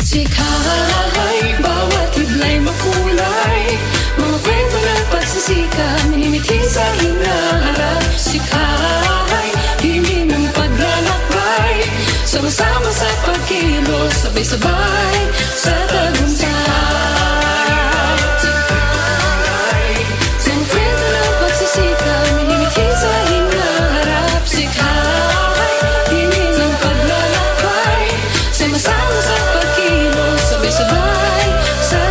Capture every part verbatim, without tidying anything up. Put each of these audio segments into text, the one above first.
Sikay, bawat iblay makulay, mga kwento ng pagsisika, minimitin sa hinaharap. Sikay, himig ng paglalakbay, sama-sama sa pagkilos, sabay-sabay sa tagumpay. Mga kwento ng pagsisika, minimitin sa hinaharap. Sikay, himig ng paglalakbay, sama-sama sa pagkilos, sabay-sabay sa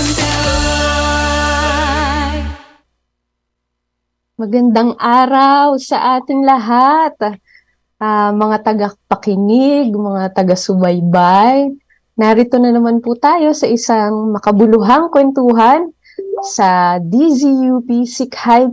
tagumpay. Magandang araw sa ating lahat, uh, mga tagapakinig, mga taga-subaybay. Narito na naman po tayo sa isang makabuluhang kwentuhan sa D Z U P Sikay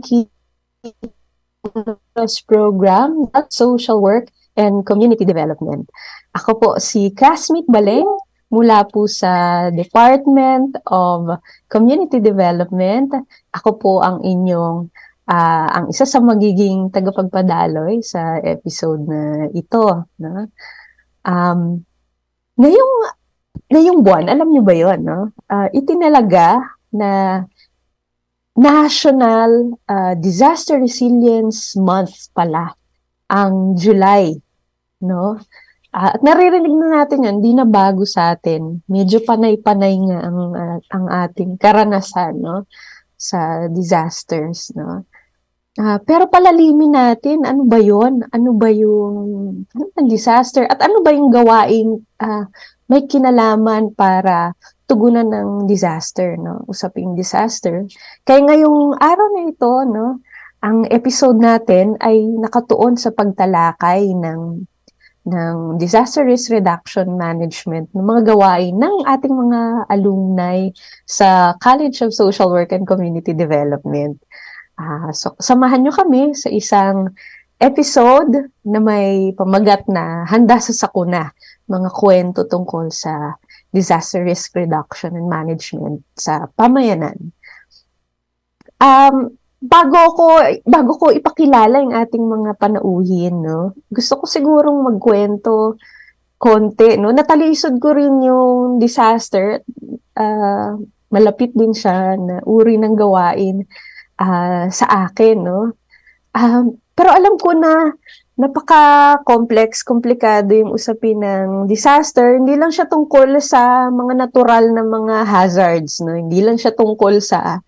Program of Social Work and Community Development. Ako po si Classmate Baleng mula po sa Department of Community Development. Ako po ang inyong Uh, ang isa sa magiging tagapagpadaloy sa episode na ito. No? Um, ngayong, ngayong buwan, alam niyo ba yun? No? Uh, itinalaga na National uh, Disaster Resilience Month pala ang July. No? Uh, at naririnig na natin yun, di na bago sa atin. Medyo panay-panay nga ang, uh, ang ating karanasan, no? Sa disasters. No? Uh, pero palalimin natin, ano ba yon? Ano ba yung ano ang disaster? At ano ba yung gawaing uh, may kinalaman para tugunan ng disaster, no? Usaping disaster. Kaya ngayong araw na ito, no, ang episode natin ay nakatuon sa pagtalakay ng ng disaster risk reduction management, ng mga gawain ng ating mga alumni sa College of Social Work and Community Development. Uh, so, samahan nyo kami sa isang episode na may pamagat na handa sa sakuna, mga kwento tungkol sa disaster risk reduction and management sa pamayanan. Um, bago ko bago ko ipakilala yung ating mga panauhin, no, gusto ko sigurong magkwento konti, no. Natalisod ko rin yung disaster, uh, malapit din siya na uri ng gawain Uh, sa akin, no? Um, pero alam ko na napaka-complex, komplikado yung usapin ng disaster. Hindi lang siya tungkol sa mga natural na mga hazards, no? Hindi lang siya tungkol sa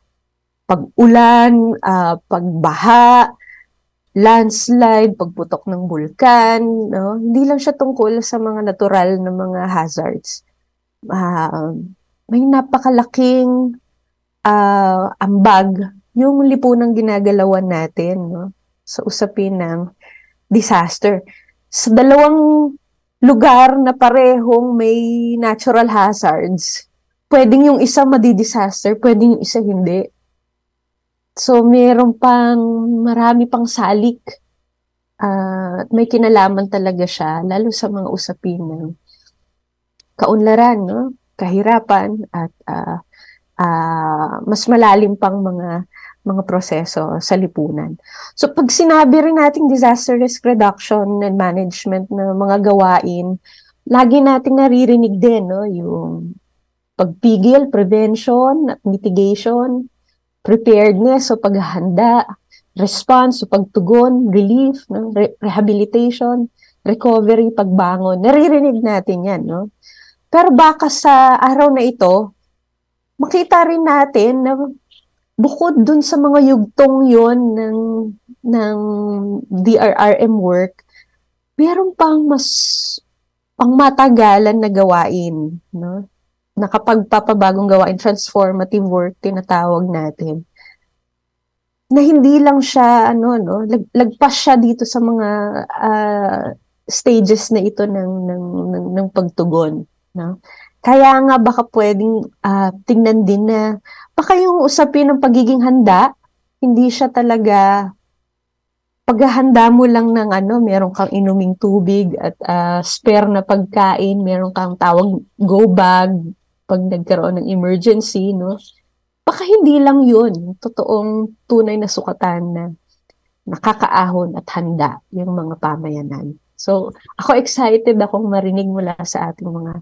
pag-ulan, uh, pagbaha, landslide, pagputok ng bulkan, no? Hindi lang siya tungkol sa mga natural na mga hazards. Uh, may napakalaking uh, ambag yung lipunang ginagalawan natin, no, sa usapin ng disaster. Sa dalawang lugar na parehong may natural hazards, pwedeng yung isa madi-disaster, pwedeng yung isa hindi. So, mayroon pang marami pang salik. Uh, at may kinalaman talaga siya, lalo sa mga usapin ng kaunlaran, no, kahirapan, at uh, uh, mas malalim pang mga mga proseso sa lipunan. So pag sinabi rin nating disaster risk reduction and management na mga gawain, lagi nating naririnig din, no, yung pagpigil, prevention at mitigation, preparedness o paghahanda, response o pagtugon, relief, no, re- rehabilitation, recovery, pagbangon. Naririnig natin yan, no? Pero baka sa araw na ito, makita rin natin na bukod dun sa mga yugtong yon ng, ng D R R M work, meron pang mas pang matagalan na gawain, no? Nakapagpapabagong gawain, transformative work, tinatawag natin. Na hindi lang siya, ano, no, lag, lagpas siya dito sa mga uh, stages na ito ng, ng, ng, ng pagtugon, no? Kaya nga baka pwedeng uh, tingnan din na baka yung usapin ng pagiging handa, hindi siya talaga paghahanda mo lang ng ano, meron kang inuming tubig at uh, spare na pagkain, meron kang tawag go bag pag nagkaroon ng emergency, no? Baka hindi lang yun, totoong tunay na sukatan na nakakaahon at handa yung mga pamayanan. So, ako excited akong marinig mula sa ating mga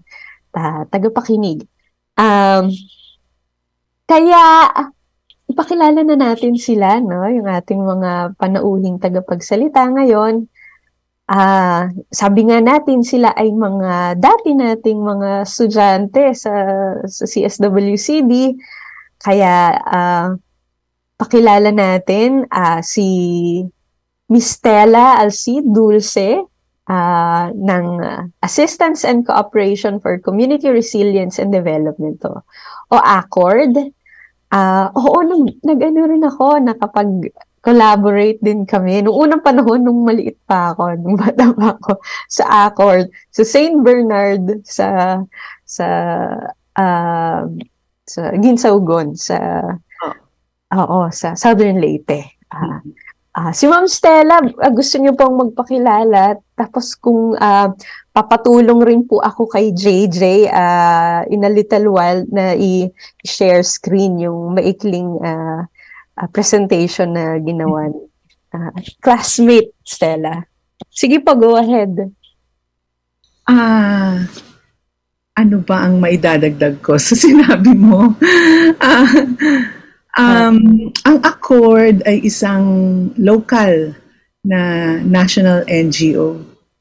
uh, tagapakinig. Um, kaya, ipakilala na natin sila, no? Yung ating mga panauhing tagapagsalita ngayon. Uh, sabi nga natin sila ay mga dati nating mga estudyante sa, sa C S W C D. Kaya, uh, pakilala natin uh, si Miss Stella Alcide Dulce, uh, ng uh, Assistance and Cooperation for Community Resilience and Development, to, o ACORD. Uh, oo, nag, nag-ano rin ako, nakapag-collaborate din kami. Noong unang panahon, nung maliit pa ako, nung bata pa ako, sa ACORD, sa Saint Bernard, sa, sa, uh, sa Ginsaugon, sa, oh. oo, sa Southern Leyte. Uh, Uh, si Ma'am Stella, uh, gusto niyo pong magpakilala. Tapos kung uh, papatulong rin po ako kay J J uh, in a little while na i-share screen yung maikling uh, uh, presentation na ginawa ni uh, classmate Stella. Sige po, go ahead. Ah, uh, ano ba ang maidadagdag ko sa sinabi mo? Ah, uh, Um, ang ACORD ay isang local na national N G O.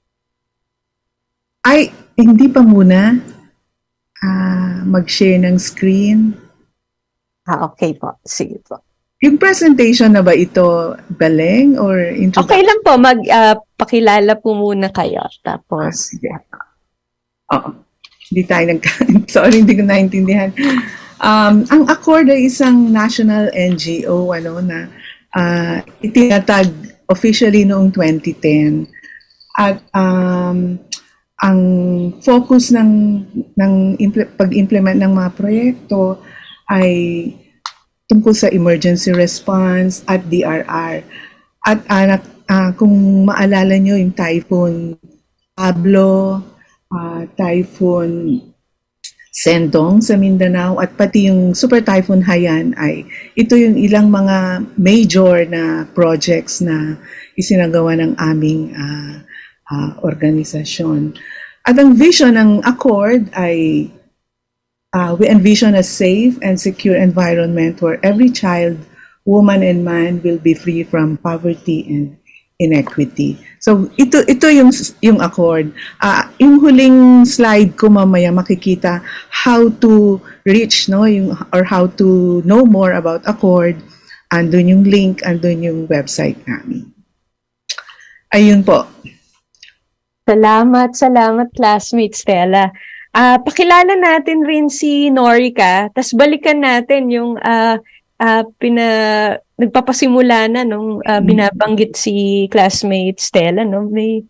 Ay, hindi pa muna uh, mag-share ng screen. Ah, okay po. Sige po. Yung presentation na ba ito, Beleng, or introduction? Okay lang po. Mag-pakilala uh, po muna kayo. Tapos, ah, sige. Oo. Hindi tayo nag- Sorry, hindi ko naintindihan. Um, ang ACORD ay isang national N G O ano na uh, itinatag officially noong twenty ten at um, ang focus ng ng impl- pag-implement ng mga proyekto ay tungkol sa emergency response at D R R at uh, uh, kung maalala nyo yung Typhoon Pablo, uh, Typhoon Sendong sa Mindanao at pati yung Super Typhoon Haiyan ay ito yung ilang mga major na projects na isinagawa ng aming uh, uh, organisasyon. At ang vision ng ACORD ay uh, we envision a safe and secure environment where every child, woman and man will be free from poverty and inequity. So ito ito yung yung ACORD. Uh, yung huling slide ko mamaya makikita how to reach no yung or how to know more about ACORD. Andun yung link, andun yung website namin. Ayun po. Salamat, salamat classmate Stella. Uh, pakilala natin rin si Norica, tas balikan natin yung uh, uh, pina nagpapasimula na nung uh, binabanggit si classmate Stella, no? May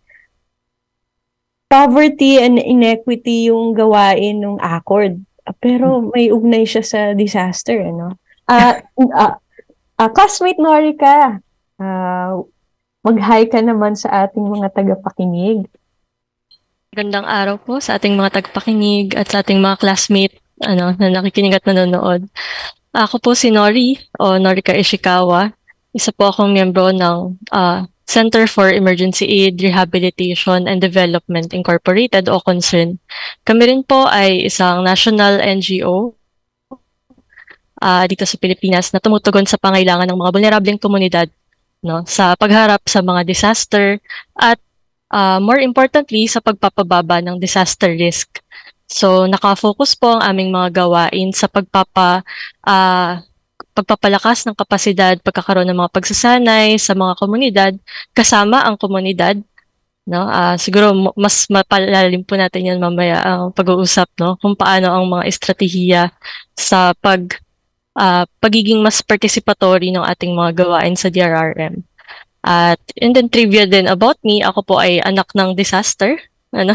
poverty and inequity yung gawain ng ACORD. Uh, pero may ugnay siya sa disaster, ano? Uh, uh, uh, classmate Norica, uh, mag-hi ka naman sa ating mga tagapakinig. Magandang araw po sa ating mga tagapakinig at sa ating mga classmate ano, na nakikinig at nanonood. Ako po si Nori o Norica Ishikawa. Isa po akong miyembro ng uh, Center for Emergency Aid, Rehabilitation and Development Incorporated o CONCERN. Kami rin po ay isang national N G O uh, dito sa Pilipinas na tumutugon sa pangailangan ng mga vulnerableng komunidad no, sa pagharap sa mga disaster at uh, more importantly sa pagpapababa ng disaster risk. So, naka-focus po ang aming mga gawain sa pagpapa, uh, pagpapalakas ng kapasidad, pagkakaroon ng mga pagsasanay sa mga komunidad, kasama ang komunidad. No? Uh, siguro mas mapalalim po natin yan mamaya ang pag-uusap no? Kung paano ang mga estratehiya sa pag, uh, pagiging mas participatory ng ating mga gawain sa D R R M. At and then trivia din about me, ako po ay anak ng disaster. Ano?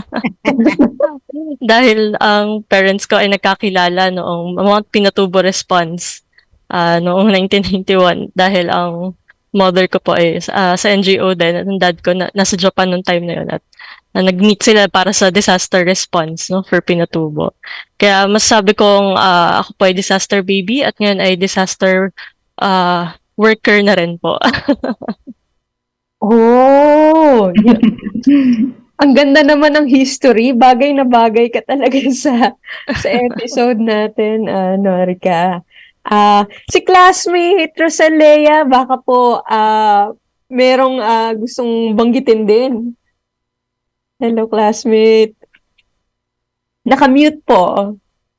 Dahil ang parents ko ay nagkakilala noong Mount Pinatubo Response uh, noong nineteen ninety-one dahil ang mother ko po ay uh, sa N G O din at ang dad ko na, nasa Japan noong time na yun at uh, nag-meet sila para sa disaster response no, for Pinatubo. Kaya masasabi kong uh, ako po ay disaster baby at ngayon ay disaster uh, worker na rin po. Oh! Ang ganda naman ng history. Bagay na bagay ka talaga sa sa episode natin, uh, Norika. Ah, si classmate Rosalea, baka po ah merong ah, gustong banggitin din. Hello, classmate. Naka-mute po.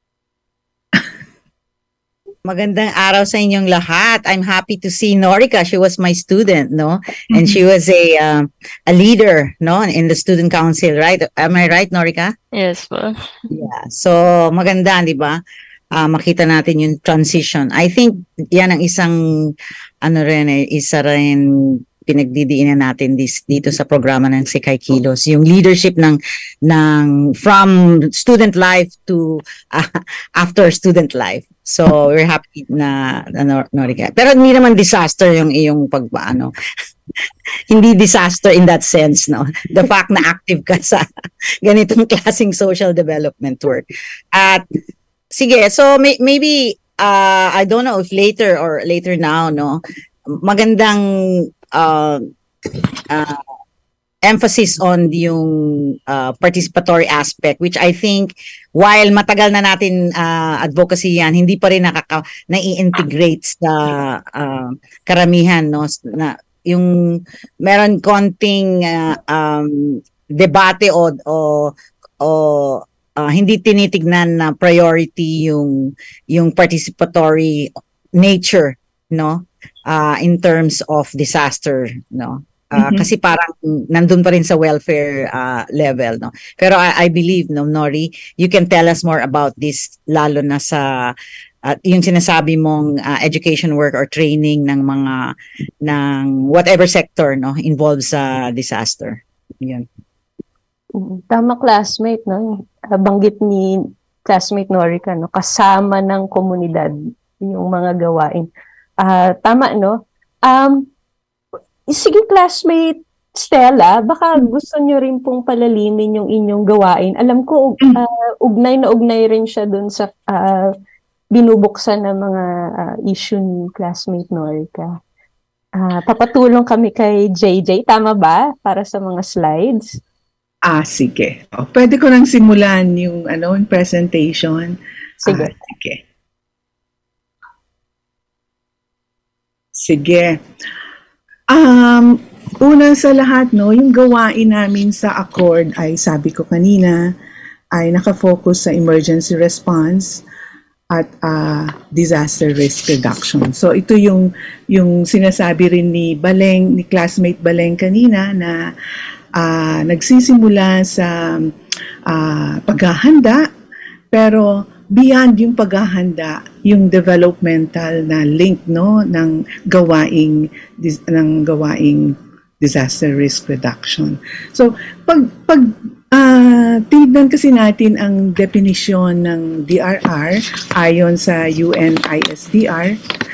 Magandang araw sa inyong lahat. I'm happy to see Norika. She was my student, no? And she was a uh, a leader, no, in the student council, right? Am I right, Norika? Yes po. Yeah. So maganda, 'di ba? Uh, makita natin yung transition. I think yan ang isang ano rin eh, isa rin pinagdidiinan natin this, dito sa programa ng Sikay Kilos, yung leadership ng ng from student life to uh, after student life. So we're happy na, na Norika. Pero hindi naman disaster yung iyong pagpaano. Hindi disaster in that sense, no. The fact na active ka sa ganitong klaseng social development work. At sige, so may, maybe uh, I don't know if later or later now, no. Magandang uh, uh, emphasis on yung uh, participatory aspect, which I think while matagal na natin uh, advocacy yan, hindi pa rin nakaka nai-integrate sa uh, karamihan, no, na yung meron konting uh, um, debate o o, o uh, hindi tinitignan na priority yung yung participatory nature, no, uh, in terms of disaster, no. Uh, mm-hmm. Kasi parang nandun pa rin sa welfare uh, level, no. Pero I, I believe, no, Nori, you can tell us more about this, lalo na sa uh, yung sinasabi mong uh, education work or training ng mga ng whatever sector, no, involved sa disaster. Yan. Tama, classmate, no. Banggit ni classmate Norika, no, kasama ng komunidad yung mga gawain. Uh, tama, no. Um Sige, classmate Stella, baka gusto nyo rin pong palalimin yung inyong gawain. Alam ko, uh, ugnay na ugnay rin siya dun sa uh, binubuksan ng mga uh, issue ni classmate Norika. Uh, papatulong kami kay J J, tama ba? Para sa mga slides. Ah, sige. O, pwede ko nang simulan yung ano, yung presentation. Sige. Ah, sige. Sige. Um, una sa lahat, no, yung gawain namin sa Accord ay, sabi ko kanina, ay nakafocus sa emergency response at uh, disaster risk reduction. So ito yung yung sinasabi rin ni Baleng, ni classmate Baleng kanina, na uh, nagsisimula sa uh, paghahanda, pero beyond yung paghahanda, yung developmental na link, no, ng gawaing ng gawaing disaster risk reduction. So pag pag uh, tinignan kasi natin ang definition ng D R R ayon sa U N I S D R,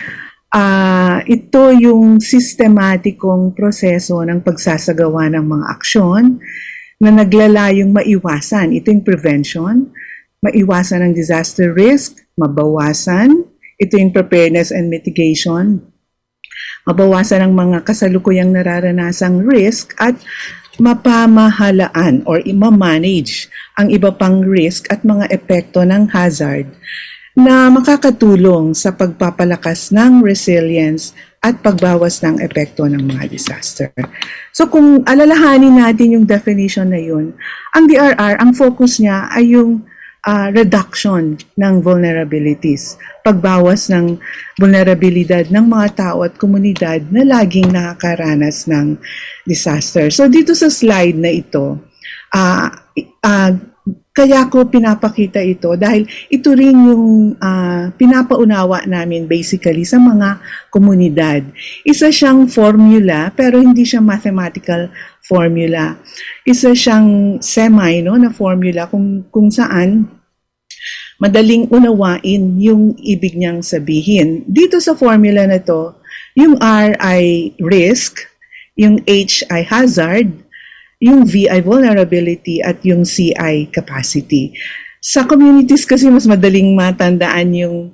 uh, ito yung sistematikong proseso ng pagsasagawa ng mga aksyon na naglalayong maiwasan. Ito yung prevention, maiwasan ang disaster risk, mabawasan, ito yung preparedness and mitigation, mabawasan ang mga kasalukuyang nararanasang risk, at mapamahalaan or i-manage ang iba pang risk at mga epekto ng hazard na makakatulong sa pagpapalakas ng resilience at pagbawas ng epekto ng mga disaster. So kung alalahanin natin yung definition na yun, ang D R R, ang focus niya ay yung Uh, reduction ng vulnerabilities, pagbawas ng vulnerabilidad ng mga tao at komunidad na laging nakakaranas ng disaster. So dito sa slide na ito, uh, uh, kaya ko pinapakita ito dahil ito rin yung uh, pinapaunawa namin basically sa mga komunidad. Isa siyang formula pero hindi siya mathematical formula. Isa siyang semi, no, na formula kung, kung saan madaling unawain yung ibig niyang sabihin. Dito sa formula na to, yung R ay risk, yung H ay hazard, yung V ay vulnerability, at yung C ay capacity. Sa communities kasi mas madaling matandaan yung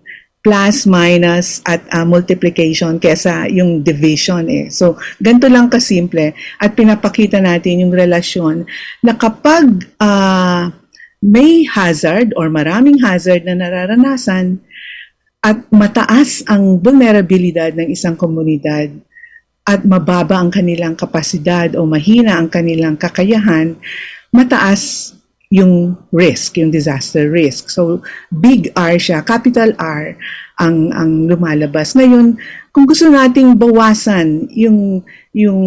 plus, minus, at uh, multiplication kesa yung division eh. So, ganito lang kasimple at pinapakita natin yung relasyon na kapag uh, may hazard or maraming hazard na nararanasan at mataas ang vulnerabilidad ng isang komunidad at mababa ang kanilang kapasidad o mahina ang kanilang kakayahan, mataas yung risk, yung disaster risk. So, big R siya, capital R ang ang lumalabas. Ngayon, kung gusto nating bawasan yung yung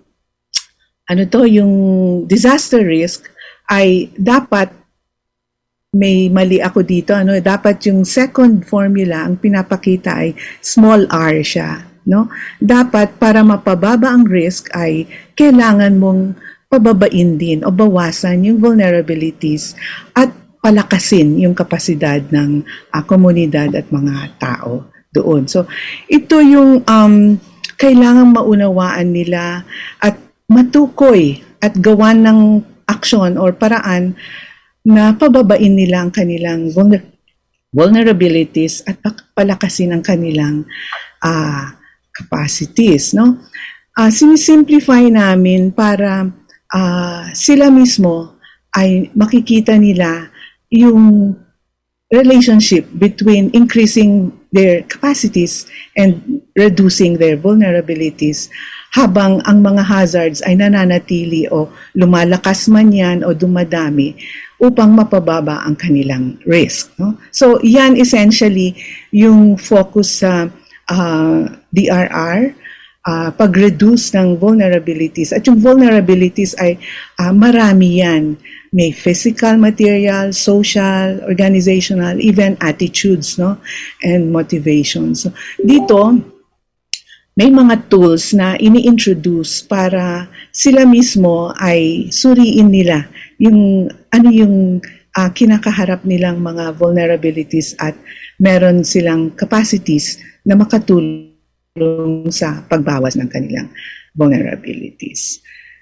ano to, yung disaster risk, ay dapat may mali ako dito, ano, dapat yung second formula ang pinapakita ay small r siya, no? Dapat para mapababa ang risk ay kailangan mong pababain din o bawasan yung vulnerabilities at palakasin yung kapasidad ng uh, komunidad at mga tao doon. So, ito yung um, kailangang maunawaan nila at matukoy at gawan ng aksyon or paraan na pababain nila ang kanilang vulner- vulnerabilities at palakasin ang kanilang uh, capacities. No? Uh, sinisimplify namin para Uh, sila mismo ay makikita nila yung relationship between increasing their capacities and reducing their vulnerabilities habang ang mga hazards ay nananatili o lumalakas man yan o dumadami upang mapababa ang kanilang risk. No? So yan essentially yung focus sa uh, D R R, Uh, pag-reduce ng vulnerabilities. At yung vulnerabilities ay uh, marami yan. May physical, material, social, organizational, even attitudes, no? And motivations. So, dito, may mga tools na ini-introduce para sila mismo ay suriin nila yung ano yung uh, kinakaharap nilang mga vulnerabilities at meron silang capacities na makatulong sa pagbawas ng kanilang vulnerabilities.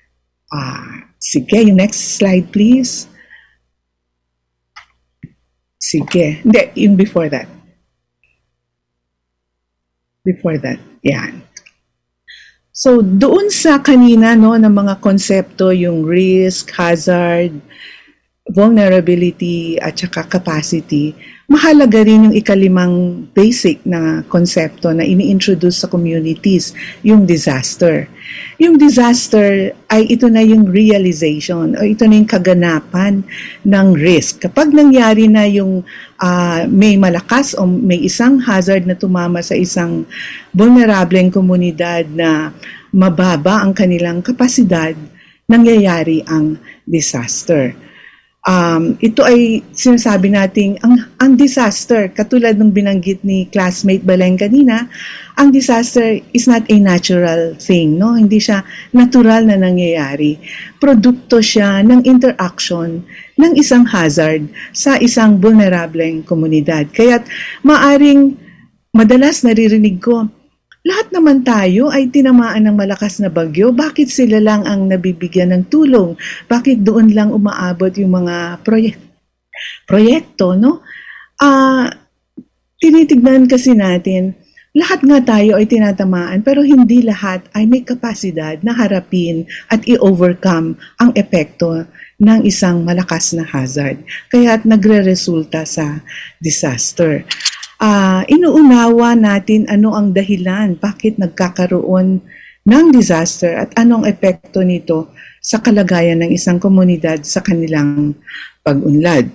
Ah, sige, yung next slide please. Sige, hindi, yung before that. Before that, yan. So, doon sa kanina, no, ng mga konsepto, yung risk, hazard, vulnerability, at saka capacity, mahalaga rin yung ikalimang basic na konsepto na ini-introduce sa communities, yung disaster. Yung disaster ay ito na yung realization o ito na yung kaganapan ng risk. Kapag nangyari na yung uh, may malakas o may isang hazard na tumama sa isang vulnerableng komunidad na mababa ang kanilang kapasidad, nangyayari ang disaster. Um, ito ay sinasabi nating ang, ang disaster, katulad ng binanggit ni classmate Belen kanina, ang disaster is not a natural thing, no? Hindi siya natural na nangyayari. Produkto siya ng interaction ng isang hazard sa isang vulnerableng komunidad. Kaya't maaring madalas naririnig ko, lahat naman tayo ay tinamaan ng malakas na bagyo. Bakit sila lang ang nabibigyan ng tulong? Bakit doon lang umaabot yung mga proyek- proyekto, no? Uh, tinitignan kasi natin, lahat nga tayo ay tinatamaan, pero hindi lahat ay may kapasidad na harapin at i-overcome ang epekto ng isang malakas na hazard. Kaya't nagre-resulta sa disaster. Uh, inuunawa natin ano ang dahilan, bakit nagkakaroon ng disaster at anong epekto nito sa kalagayan ng isang komunidad sa kanilang pag-unlad.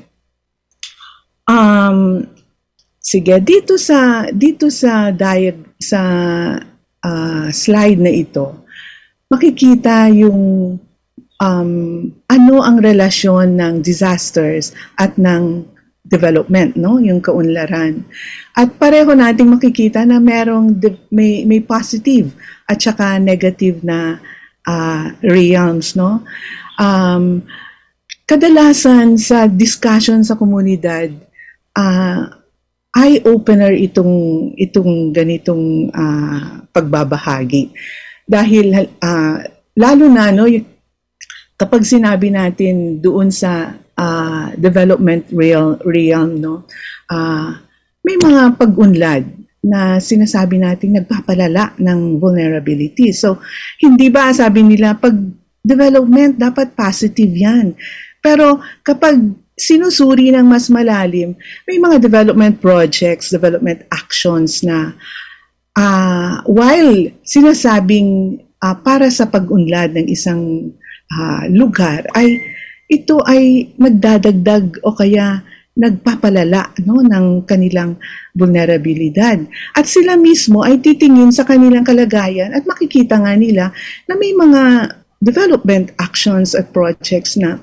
Um, sige, dito sa dito sa diag sa uh, slide na ito, makikita yung um, ano ang relasyon ng disasters at ng development, no, yung kaunlaran. At pareho nating makikita na merong de- may may positive at saka negative na uh, realms, no. Um, kadalasan sa discussion sa komunidad, uh, eye-opener itong itong ganitong uh, pagbabahagi. Dahil uh, lalo na, no, y- kapag sinabi natin doon sa Uh, development real realm, no, uh, may mga pag-unlad na sinasabi natin nagpapalala ng vulnerability. So, hindi ba sabi nila pag development dapat positive yan. Pero kapag sinusuri ng mas malalim, may mga development projects, development actions na uh, while sinasabing uh, para sa pag-unlad ng isang uh, lugar, ay ito ay nagdadagdag o kaya nagpapalala no, ng kanilang vulnerabilidad. At sila mismo ay titingin sa kanilang kalagayan at makikita nga nila na may mga development actions at projects na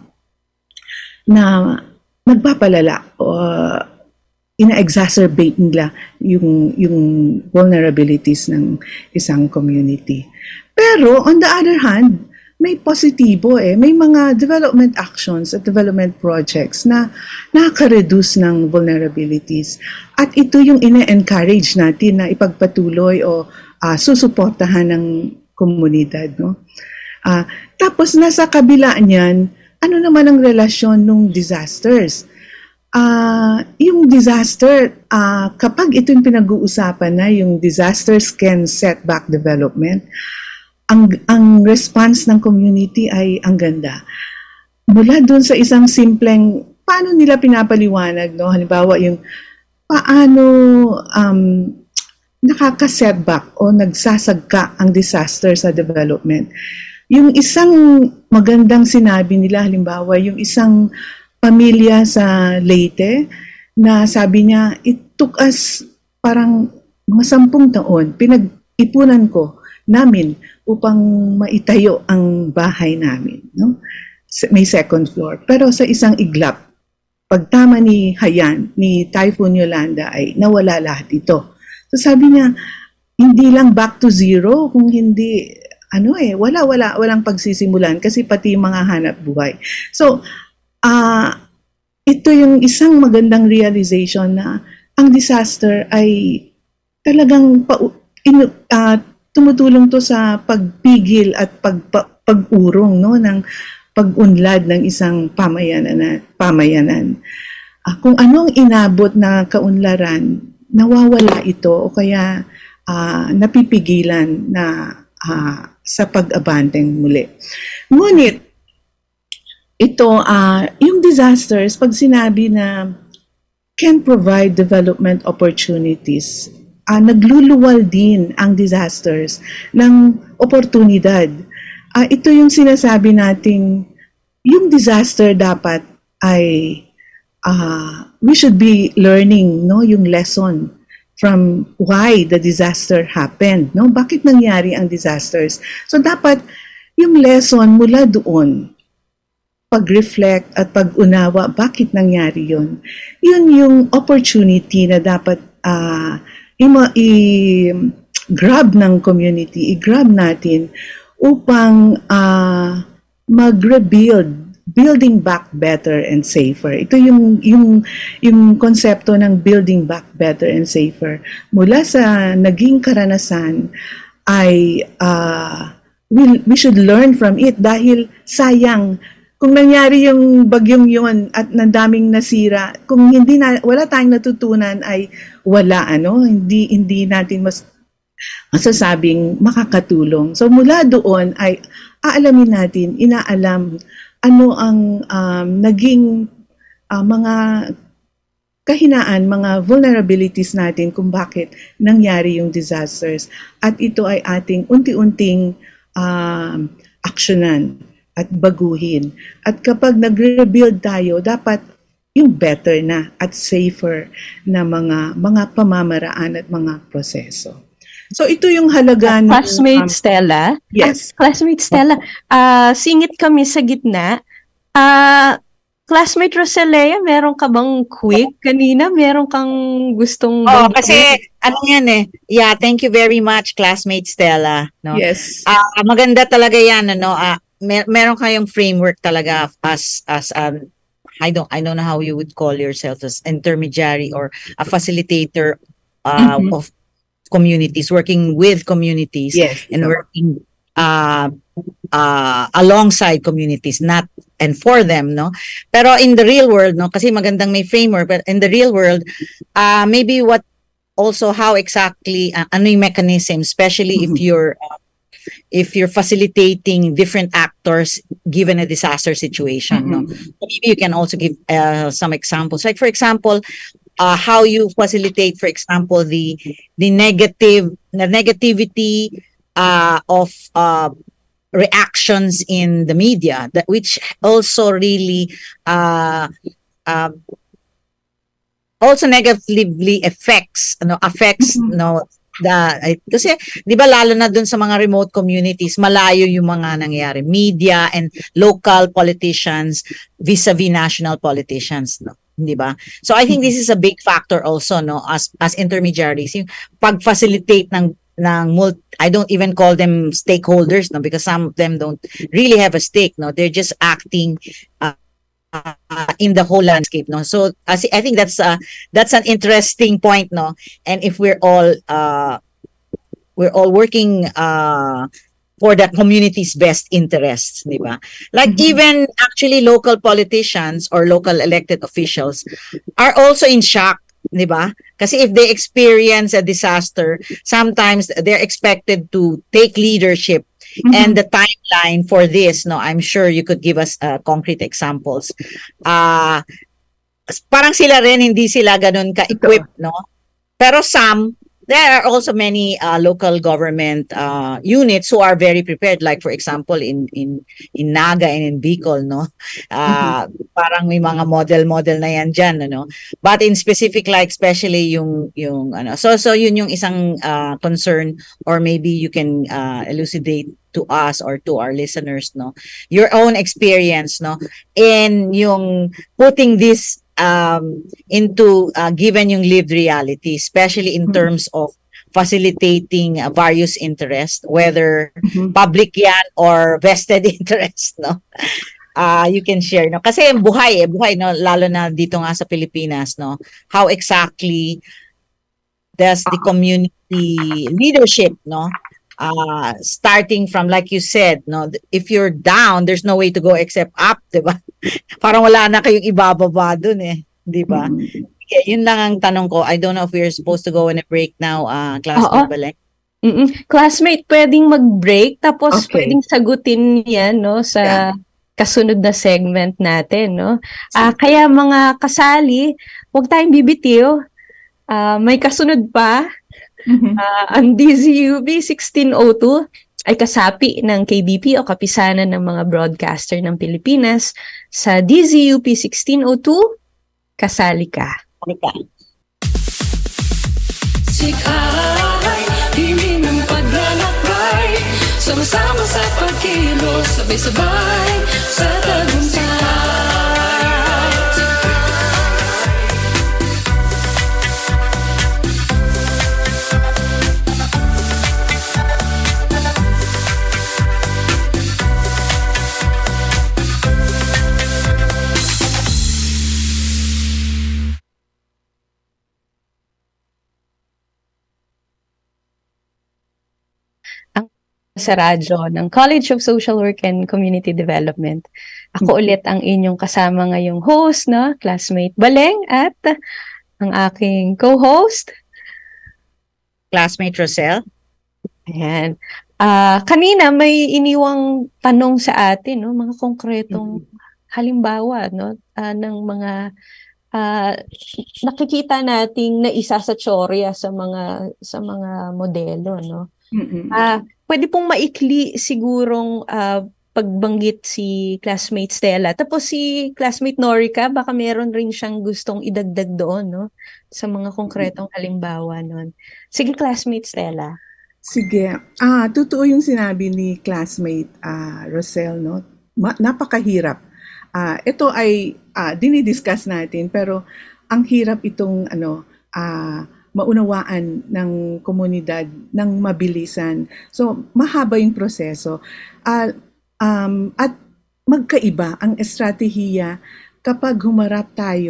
na nagpapalala o uh, ina-exacerbate nila yung, yung vulnerabilities ng isang community. Pero on the other hand, may positibo eh. May mga development actions at development projects na nakaka-reduce ng vulnerabilities. At ito yung ina-encourage natin na ipagpatuloy o uh, susuportahan ng komunidad. No? Uh, tapos nasa kabila niyan, ano naman ang relasyon ng disasters? Uh, yung disaster, uh, kapag ito yung pinag-uusapan na, yung disasters can set back development, ang ang response ng community ay ang ganda. Mula doon sa isang simpleng, paano nila pinapaliwanag, no? Halimbawa, yung paano um, nakaka-setback o nagsasagka ang disaster sa development. Yung isang magandang sinabi nila, halimbawa, yung isang pamilya sa Leyte na sabi niya, it took us parang mga sampung taon, pinag-ipunan ko namin upang maitayo ang bahay namin. No? May second floor. Pero sa isang iglap, pagtama ni Haiyan, ni Typhoon Yolanda, ay nawala lahat ito. So sabi niya, hindi lang back to zero, kung hindi, ano eh, wala, wala, walang pagsisimulan kasi pati mga hanap buhay. So, uh, ito yung isang magandang realization na ang disaster ay talagang pa, in, uh, tumutulong to sa pagpigil at pag, pag-urong no, ng pag-unlad ng isang pamayanan. pamayanan. Uh, kung anong inabot na kaunlaran, nawawala ito o kaya uh, napipigilan na uh, sa pag-abanteng muli. Ngunit, ito, uh, yung disasters, pag sinabi na can provide development opportunities, Uh, nagluluwal din ang disasters ng oportunidad. Uh, ito yung sinasabi nating yung disaster dapat ay uh, we should be learning no yung lesson from why the disaster happened. No? Bakit nangyari ang disasters? So dapat yung lesson mula doon, pag-reflect at pag-unawa bakit nangyari yun. Yun yung opportunity na dapat uh, i-grab ng community, i-grab natin upang uh, mag-rebuild, building back better and safer. Ito yung, yung, yung konsepto ng building back better and safer. Mula sa naging karanasan ay uh, we, we should learn from it dahil sayang kung nangyari yung bagyong yun at nandaming nasira, kung hindi na, wala tayong natutunan ay wala, ano, hindi, hindi natin mas masasabing makakatulong. So mula doon ay aalamin natin, inaalam ano ang um, naging uh, mga kahinaan, mga vulnerabilities natin kung bakit nangyari yung disasters. At ito ay ating unti-unting uh, aksyonan at baguhin. At kapag nag-rebuild tayo, dapat yung better na at safer na mga mga pamamaraan at mga proseso. So ito yung halaga ng Classmate um, Stella. Yes. Ah, classmate Stella, ah singit kami sa gitna. Ah Classmate Rosalea, meron ka bang quick? Kanina, meron kang gustong... Oh, bang- kasi ano yan eh. Yeah, thank you very much, classmate Stella. No? Yes. Ah, maganda talaga yan, ano. Ah, mer- meron kayong framework talaga as as um, I don't I don't know how you would call yourself as intermediary or a facilitator uh, Mhm. of communities, working with communities Yes. and working uh, uh, alongside communities, not and for them, no? Pero in the real world, no, kasi magandang may framework, but in the real world, uh, maybe what also how exactly uh, ano yung mechanism, especially if Mhm. you're uh, if you're facilitating different actors given a disaster situation, no? Mhm. So maybe you can also give uh, some examples. Like for example, uh, how you facilitate, for example, the the negative the negativity uh, of uh, reactions in the media, that which also really uh, uh, also negatively affects ano affects Mhm. no the ay- kasi 'di ba lalo na dun sa mga remote communities, malayo yung mga nangyayari, media and local politicians vis-a-vis national politicians, no, 'di ba? So I think this is a big factor also, no, as as intermediaries, yung pag-facilitate ng ng mul- I don't even call them stakeholders, no, because some of them don't really have a stake, no, they're just acting uh, uh, in the whole landscape, no. So as I think that's uh, that's an interesting point, no. And if we're all uh, we're all working uh, for the community's best interests, di ba? Like Mhm. even actually local politicians or local elected officials are also in shock, di ba? Kasi if they experience a disaster, sometimes they're expected to take leadership. And Mhm. the timeline for this, no, I'm sure you could give us uh, concrete examples. Uh, parang sila rin, hindi sila ganun ka-equipped, no? Pero some, there are also many uh, local government uh, units who are very prepared. Like for example, in in in Naga and in Bicol, no, uh, parang may mga model-model na yan dyan, ano. But in specific, like especially yung yung ano, so so yun yung isang uh, concern, or maybe you can uh, elucidate to us or to our listeners, no, your own experience, no, in yung putting this um into uh, given yung lived reality, especially in Mhm. terms of facilitating uh, various interests, whether Mhm. public yan or vested interest, no. Uh, you can share, no, kasi buhay eh buhay, no, lalo na dito nga sa Pilipinas, no, how exactly does the community leadership, no, uh starting from, like you said, no, th- if you're down, there's no way to go except up, di ba? Parang wala na kayong ibababa dun eh, di ba? Mhm. Yeah, yun lang ang tanong ko. I don't know if we're supposed to go on a break now, uh, Oo. classmate Baleng. Mm-mm. Classmate, pwedeng mag-break tapos Okay. pwedeng sagutin yan, no, sa kasunod na segment natin, no. Ah, kaya mga kasali, huwag tayong bibitiw. Ah, may kasunod pa. Mhm. Ah, ang D Z U B sixteen oh two ay kasapi ng K B P o Kapisanan ng mga Broadcaster ng Pilipinas. Sa D Z U P sixteen oh two, kasali ka. Halika. Sikay, himig ng paglalakbay, sama-sama sa pagkilos, sabay-sabay sa tagumpay. Sa radyo ng College of Social Work and Community Development. Ako ulit ang inyong kasama ngayong host, no, classmate Baleng, at ang aking co-host. Classmate Rosel. Ayan. Ah, kanina may iniwang tanong sa atin, no, mga konkretong halimbawa, no, ah, ng mga ah, nakikita nating naisa sa tsorya sa mga sa mga modelo, no. Mhm. Ah, pwede pong maikli sigurong ah, pagbanggit si classmate Stella. Tapos si classmate Norica, baka meron rin siyang gustong idagdag doon, no, sa mga konkretong halimbawa nun. Sige, classmate Stella. Sige. Ah, totoo yung sinabi ni classmate ah, Rosel, no? Ma- napakahirap. Ah, ito ay ah, dinidiscuss natin, pero ang hirap itong ano ah, maunawaan ng komunidad ng mabilisan. So, mahaba yung proseso. Ah, um, at magkaiba ang estratehiya kapag humarap tayo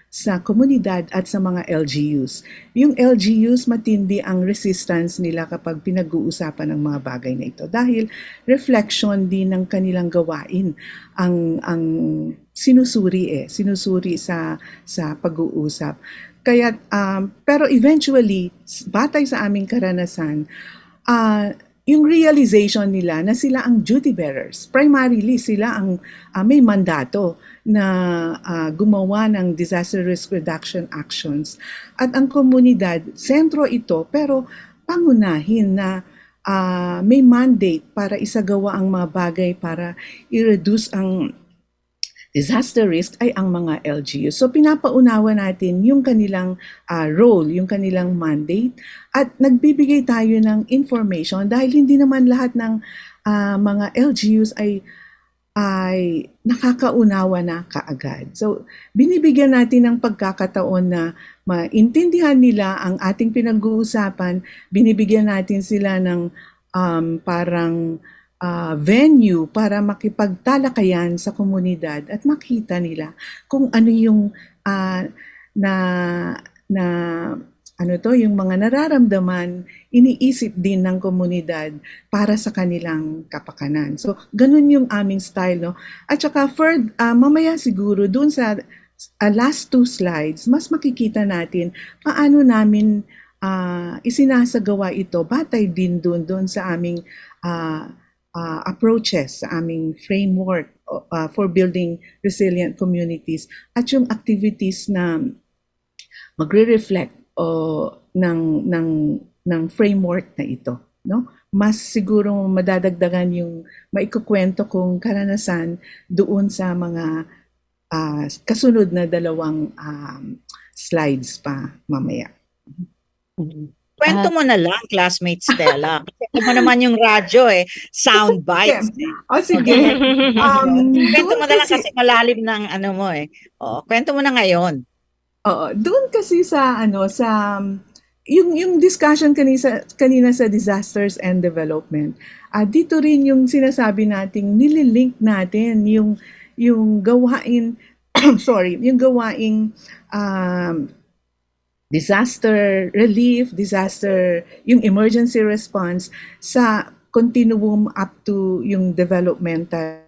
sa komunidad at sa mga L G Us. Yung L G Us, matindi ang resistance nila kapag pinag-uusapan ng mga bagay na ito dahil reflection din ng kanilang gawain ang ang sinusuri eh, sinusuri sa sa pag-uusap. Kaya um, pero eventually, batay sa aming karanasan, uh, yung realization nila na sila ang duty bearers. Primarily, sila ang uh, may mandato na uh, gumawa ng disaster risk reduction actions. At ang komunidad, sentro ito, pero pangunahin na uh, may mandate para isagawa ang mga bagay para i-reduce ang disaster risk ay ang mga L G U. So pinapaunawa natin yung kanilang uh, role, yung kanilang mandate at nagbibigay tayo ng information dahil hindi naman lahat ng uh, mga L G Us ay ay nakakaunawa na kaagad. So binibigyan natin ng pagkakataon na maintindihan nila ang ating pinag-uusapan, binibigyan natin sila ng um, parang Uh, venue para makipagtalakayan sa komunidad at makita nila kung ano yung uh, na na ano to yung mga nararamdaman iniisip din ng komunidad para sa kanilang kapakanan. So ganun yung aming style, no. At saka for uh, mamaya siguro dun sa uh, last two slides mas makikita natin paano namin uh, isinasagawa ito batay din dun dun sa aming uh, Uh, approaches sa aming framework uh, for building resilient communities at yung activities na magre-reflect uh, ng ng ng framework na ito, no? Mas siguro madadagdagan yung maikukwento kong karanasan doon sa mga uh, kasunod na dalawang um, slides pa mamaya. Mm-hmm. Kwento mo na lang, classmate Stella. Kasi mo naman yung radyo eh. Sound bites. O sige. Um, kwento mo na lang kasi malalim ng ano mo eh. O, kwento mo na ngayon. Oo. Doon kasi sa ano sa yung yung discussion kanina kanina sa disasters and development. Uh, dito rin yung sinasabi nating nililink natin yung yung gawain sorry, yung gawaing um, disaster relief, disaster, yung emergency response sa continuum up to yung developmental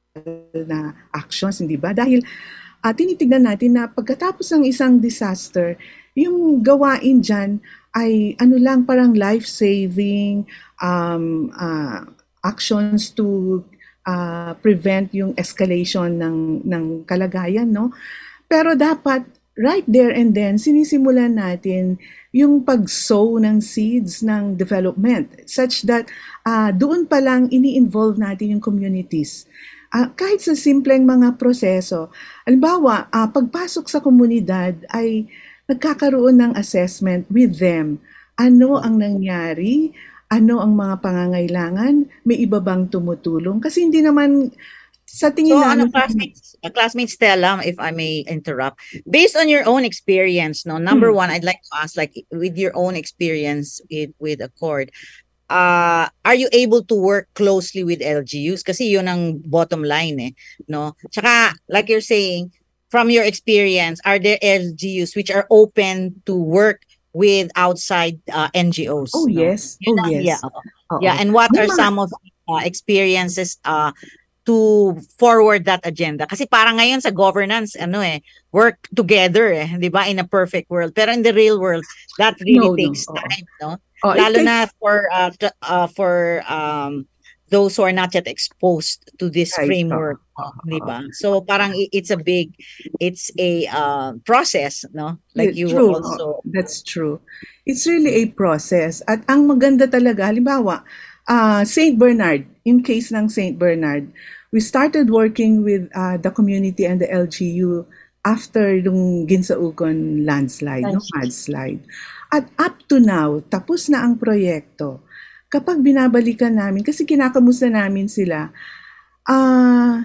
na actions, hindi ba? Dahil uh, tinitignan natin na pagkatapos ng isang disaster, yung gawain dyan ay ano lang parang life-saving um, uh, actions to uh, prevent yung escalation ng, ng kalagayan, no? Pero dapat right there and then, sinisimulan natin yung pag-sow ng seeds ng development such that uh, doon pa lang ini-involve natin yung communities. Uh, kahit sa simpleng mga proseso. Halimbawa, uh, pagpasok sa komunidad ay nagkakaroon ng assessment with them. Ano ang nangyari? Ano ang mga pangangailangan? May iba bang tumutulong? Kasi hindi naman sa tingin so, namin, ano, classmates, uh, classmate Stella, if I may interrupt, based on your own experience, no, number hmm. one, I'd like to ask, like, with your own experience with, with Accord, uh, are you able to work closely with L G Us? Kasi yun ang bottom line, eh, no? Tsaka, like you're saying, from your experience, are there L G Us which are open to work with outside uh, N G Os? Oh, no? yes. Oh, know, yes. Yeah. Uh-oh. Yeah, and what are some of the uh, experiences uh, to forward that agenda? Kasi parang ngayon sa governance, ano eh, work together eh, di ba, in a perfect world. Pero in the real world, that really no, takes no. time, no? Oh, Lalo takes... na for, uh, t- uh, for um, those who are not yet exposed to this right. framework, oh, no? Di ba? So parang it's a big, it's a uh, process, no? Like yeah, you true. also. That's true. It's really a process. At ang maganda talaga, halimbawa, uh, Saint Bernard, in case ng Saint Bernard, we started working with uh, the community and the L G U after yung Ginsaugon landslide, no, mudslide. At up to now, tapos na ang proyekto. Kapag binabalikan namin, kasi kinakamusta namin sila, ah, uh,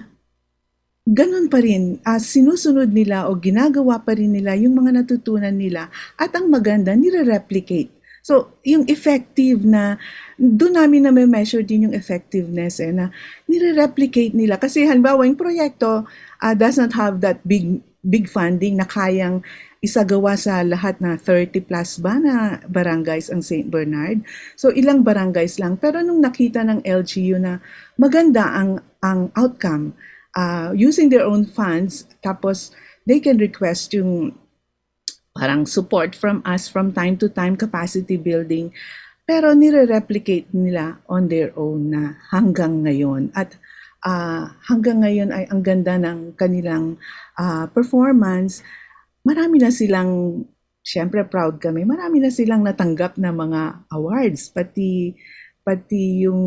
ganun pa rin, uh, sinusunod nila o ginagawa pa rin nila yung mga natutunan nila at ang maganda, nire-replicate. So, yung effective na, doon namin na may measure din yung effectiveness eh, na nire-replicate nila. Kasi halimbawa, yung proyekto uh, does not have that big big funding na kayang isagawa sa lahat na thirty plus ba na barangays ang Saint Bernard. So ilang barangays lang. Pero nung nakita ng L G U na maganda ang ang outcome, uh, using their own funds, tapos they can request yung parang support from us from time to time, capacity building, pero nire-replicate nila on their own na hanggang ngayon. At uh, hanggang ngayon ay ang ganda ng kanilang uh, performance. Marami na silang, syempre proud kami, marami na silang natanggap na mga awards, pati pati yung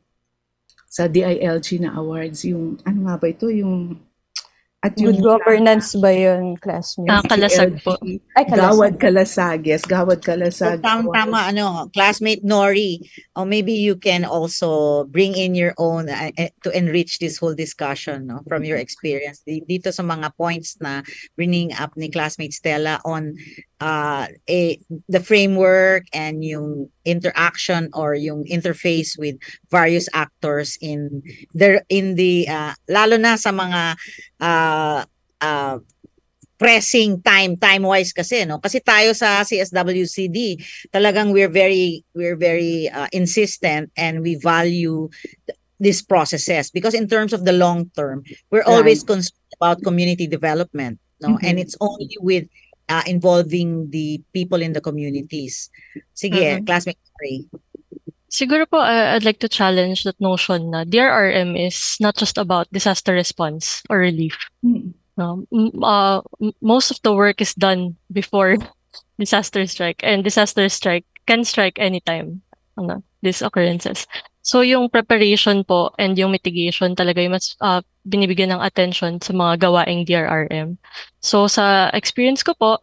sa D I L G na awards, yung ano nga ba ito, yung at Good governance ba yun, classmate? Ah, kalasag po. Ay, kalasag. Gawad Kalasag, yes, Gawad Kalasag. So, tama, tama, ano, classmate Nori, or maybe you can also bring in your own uh, uh, to enrich this whole discussion, no, from your experience. Di- Dito sa mga points na bringing up ni classmate Stella on uh, a, the framework and yung interaction or yung interface with various actors in the in the uh, lalo na sa mga uh, uh, pressing time time wise kasi no kasi tayo sa C S W C D talagang we're very we're very uh, insistent and we value th- these processes because in terms of the long term we're always Right. concerned about community development no Mhm. and it's only with uh, involving the people in the communities. Sige, Mhm. classmate Ray. Siguro po, uh, I'd like to challenge that notion na D R R M is not just about disaster response or relief. Mm. No? M- uh, m- most of the work is done before disaster strike, and disaster strike can strike anytime. Ano, these occurrences. So yung preparation po and yung mitigation talaga yung mas uh, binibigyan ng attention sa mga gawaing D R R M. So sa experience ko po,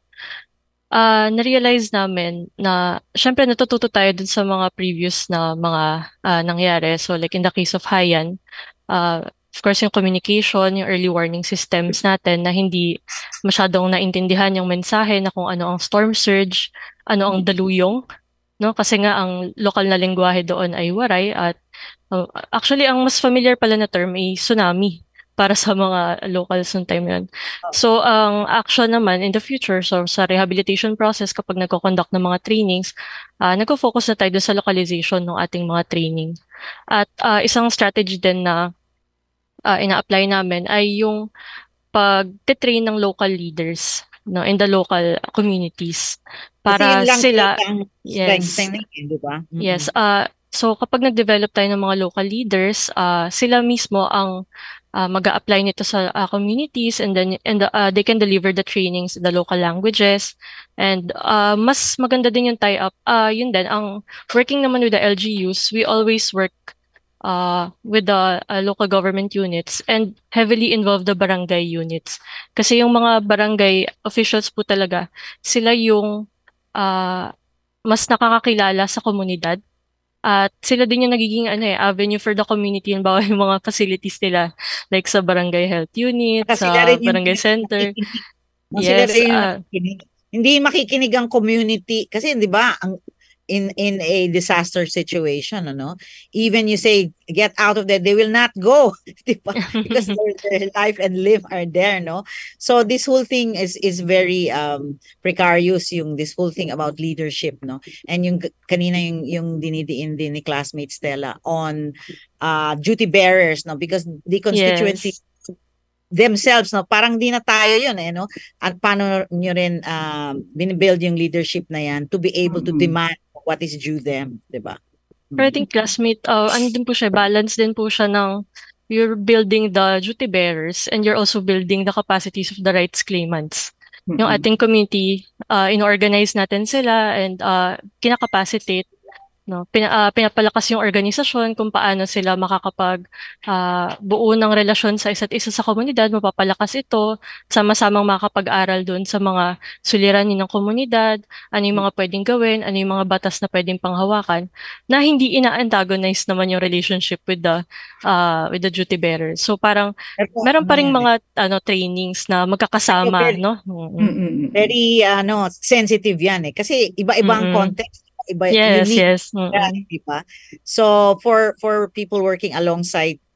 uh, na-realize namin na syempre natututo tayo dun sa mga previous na mga uh, nangyari. So like in the case of Haiyan, uh, of course yung communication, yung early warning systems natin na hindi masyadong naintindihan yung mensahe na kung ano ang storm surge, ano ang daluyong, no? Kasi nga ang lokal na lengguwahe doon ay waray at uh, actually ang mas familiar pala na term ay tsunami para sa mga locals noong time yun. So ang action naman in the future, so sa rehabilitation process kapag nagko-conduct ng mga trainings, uh, nagko-focus na tayo doon sa localization ng ating mga training. At uh, isang strategy din na uh, ina-apply namin ay yung pag-train ng local leaders no in the local communities Kasi para yun lang sila talaga ang yes strengthening, eh, di ba? Mm-mm. yes uh so kapag nag-develop tayo ng mga local leaders, uh sila mismo ang uh, mag-a-apply nito sa uh, communities and then and the, uh, they can deliver the trainings in the local languages and uh mas maganda din yung tie-up. Uh yun din ang working naman with the L G Us, we always work uh, with the uh, local government units and heavily involve the barangay units. Kasi yung mga barangay officials po talaga, sila yung uh, mas nakakakilala sa komunidad. At sila din yung nagiging ano eh, avenue for the community and bawal yung mga facilities nila like sa barangay health unit, Saka sila sa rin yung barangay center. nakikinig. No, sila Yes, rin yung ah, nakikinig. Hindi makikinig ang community kasi 'di ba ang in in a disaster situation ano even you say get out of there they will not go 'di ba because their, their life and live are there no so this whole thing is is very um precarious yung this whole thing about leadership no and yung k- kanina yung yung dinidiin din ni classmate Stella on uh duty bearers no because the constituency yes. themselves no parang di na tayo yun eh no at paano nyo rin um binibuild yung leadership na yan to be able to Mhm. demand what is due them, di ba? Pero I think classmate, uh, ano din po siya, balance din po siya ng you're building the duty bearers and you're also building the capacities of the rights claimants. Yung Mm-mm. ating community, uh, in-organize natin sila and uh, kinakapacitate, no? Pina, uh, pinapalakas yung organisasyon kung paano sila makakapag uh, buo ng relasyon sa isa't isa sa komunidad, mapapalakas ito, sama-samang makakapag-aral doon sa mga suliranin ng komunidad, ano yung mga pwedeng gawin, ano yung mga batas na pwedeng panghawakan, na hindi ina-antagonize naman yung relationship with the uh, with the duty bearers. So parang meron pa ring mga ano trainings na magkakasama, Very- no? Mm-mm. Mm-mm. Very ano sensitive yan eh kasi iba-ibang Mm-mm. context, iba Yes, unique yes. Mm-mm. yan, di ba? So for for people working alongside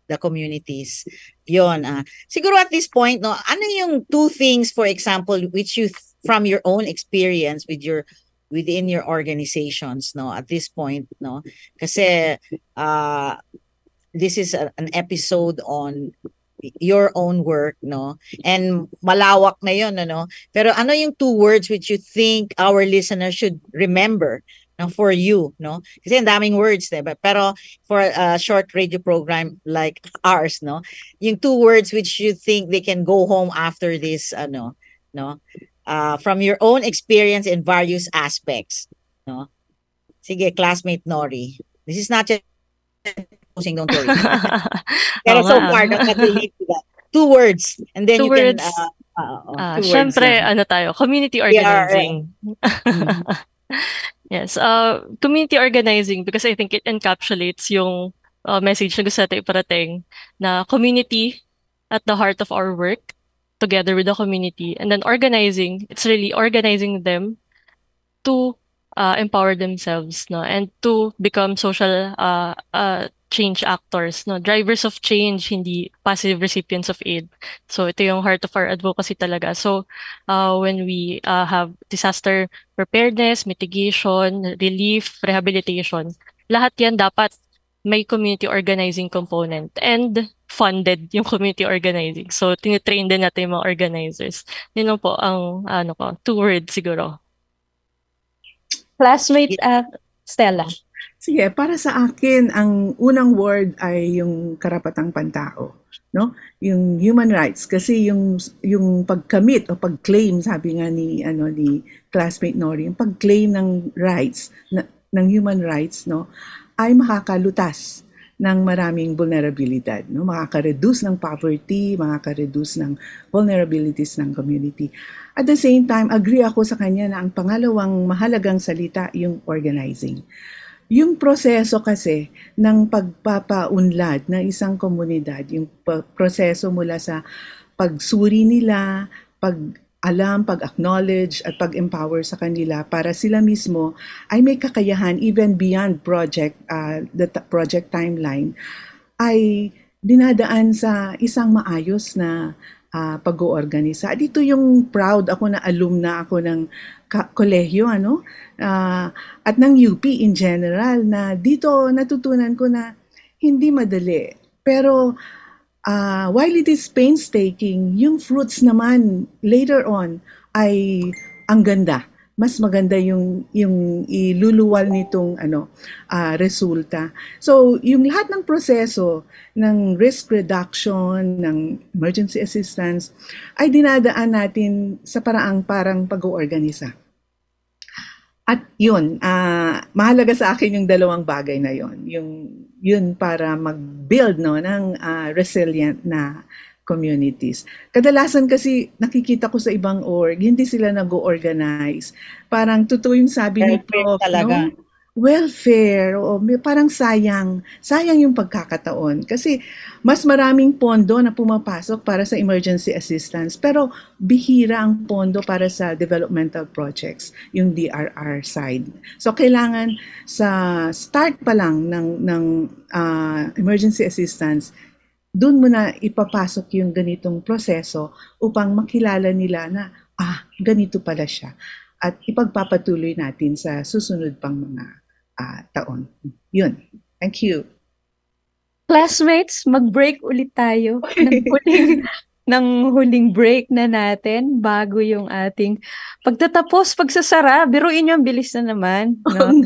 the communities. Yon, ah. Siguro at this point, no, ano yung two things, for example, which you, from your own experience with your, within your organizations, no, at this point, no, kasi, uh, this is a, an episode on your own work, no, and malawak na yun, no, pero ano yung two words which you think our listeners should remember, no, for you, no, kasi ang daming words, diba? Pero for a short radio program like ours, no, yung two words which you think they can go home after this, ano, no, uh, from your own experience in various aspects, no. Sige, classmate Nori, this is not just don't worry. Pero so far, that relate to that. Two words, and then Two you words. can. Uh, uh, uh, Ah, two syempre, words, yeah. ano tayo, community organizing. Mm. Yes, uh, community organizing because I think it encapsulates yung uh, message na gusto natin iparating na community at the heart of our work together with the community. And then organizing, it's really organizing them to uh, empower themselves, no, and to become social uh, uh, change actors, no, drivers of change, hindi passive recipients of aid. So ito yung heart of our advocacy talaga. So uh, when we uh, have disaster preparedness, mitigation, relief, rehabilitation, lahat yan dapat may community organizing component and funded yung community organizing. So tinitrain din natin yung mga organizers. Yun lang po ang ano ko, two words siguro. Classmate uh, Stella. Sige, para sa akin, ang unang word ay yung karapatang pantao, no? Yung human rights, kasi yung yung pag-commit o pag-claim, sabi nga ni ano ni classmate Nori, yung pag-claim ng rights na, ng human rights, no, ay makakalutas ng maraming vulnerabilidad, no? Makaka-reduce ng poverty, makaka-reduce ng vulnerabilities ng community. At the same time, agree ako sa kanya na ang pangalawang mahalagang salita yung organizing. Yung proseso kasi ng pagpapaunlad ng isang komunidad, yung proseso mula sa pagsuri nila, pag-alam, pag-acknowledge at pag-empower sa kanila para sila mismo ay may kakayahan even beyond project, uh, the t- project timeline, ay dinadaan sa isang maayos na uh, pag-oorganisa. Dito yung proud ako na alumna ako ng ka- kolehiyo, ano? Uh, at ng U P in general, na dito natutunan ko na hindi madali. Pero uh, while it is painstaking, yung fruits naman later on ay ang ganda. Mas maganda yung yung iluluwal nitong ano uh, resulta. So yung lahat ng proseso ng risk reduction, ng emergency assistance ay dinadaan natin sa paraang parang pag-oorganisa. At yun, uh, mahalaga sa akin yung dalawang bagay na yun. Yung, yun para mag-build, no, ng uh, resilient na communities. Kadalasan kasi nakikita ko sa ibang org, hindi sila nag-organize. Parang totoo yung sabi ni Prof, talaga. No? Welfare, o parang sayang, sayang yung pagkakataon. Kasi mas maraming pondo na pumapasok para sa emergency assistance, pero bihira ang pondo para sa developmental projects, yung D R R side. So kailangan sa start pa lang ng, ng uh, emergency assistance, doon mo na ipapasok yung ganitong proseso upang makilala nila na, ah, ganito pala siya. At ipagpapatuloy natin sa susunod pang mga Uh, taon. Yun. Thank you. Classmates, mag-break ulit tayo ng huling, ng huling break na natin bago yung ating pagtatapos, pagsasara. Biruin nyo, ang bilis na naman. No?